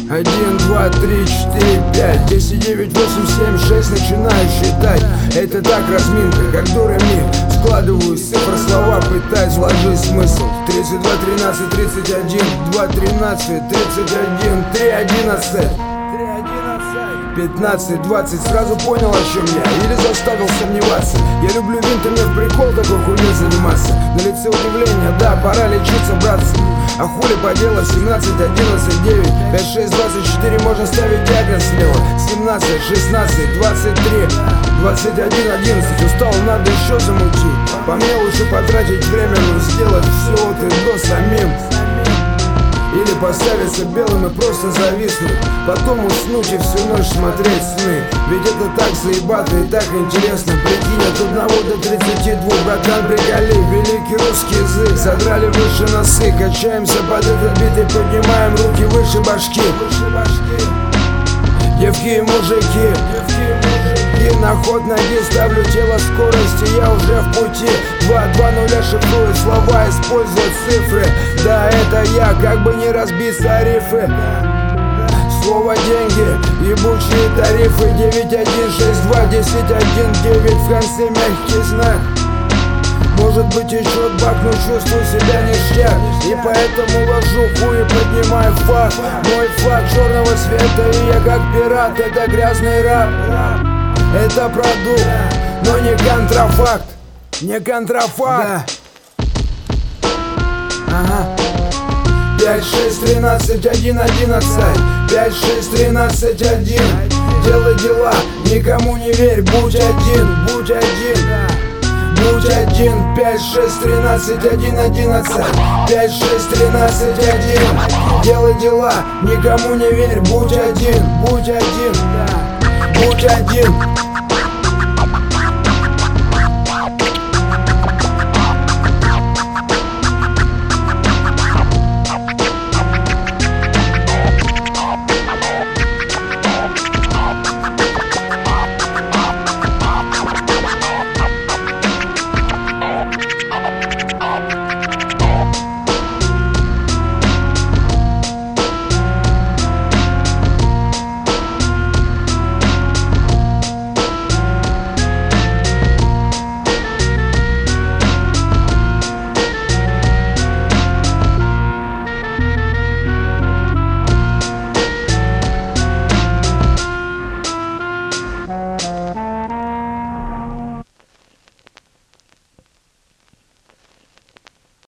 1, 2, 3, 4, 5, 10, 9, 8, 7, 6. Начинаю считать. Это так разминка, как до ре ми. Складываю из цифр слова, пытаюсь вложить смысл. 32, 13, 31, 2, 13, 31, 3, 11, 15, 20. Сразу понял, о чем я, или заставил сомневаться. Я люблю винт, и мне в прикол такой хуйней заниматься. На лице удивление, да, пора лечиться, братцы. А хули поделать, 17, 11, 9, 5, 6, 24. Можно ставить диагноз слева. 17, 16, 23, 21, 11. Устал, надо еще замутить. По мне лучше потратить время, но сделать все от и до самим. Или поставиться белым и просто зависнуть. Потом уснуть и всю ночь смотреть сны. Ведь это так заебато и так интересно. Прикинь, от 1 до 32, братан, приколи. Великий русский язык, задрали выше носы. Качаемся под этот бит и поднимаем руки выше башки. Девки и мужики, на ход ноги ставлю тело скорости, я уже в пути. 2 нуля шифрую слова, используя цифры. Да, это я, как бы не разбить тарифы. Слово деньги, ебучие тарифы. 9, 1, 6, 2, 10, 1, 9. В конце мягкий знак. Может быть еще бак, но чувствую себя ништяк. И поэтому ложу хуй и поднимаю флаг. Мой флаг черного цвета, и я как пират. Это грязный рап, это продукт, но не контрафакт. Не контрафакт, да. Ага. 5, 6, 13, 1, 11. 5, 6, 13, 1. Делай дела, никому не верь. Будь один, будь один. Будь один, 5, 6, 13, 1, 11. 5, 6, 13, 1. Делай дела, никому не верь. Будь один, будь один. Будь один.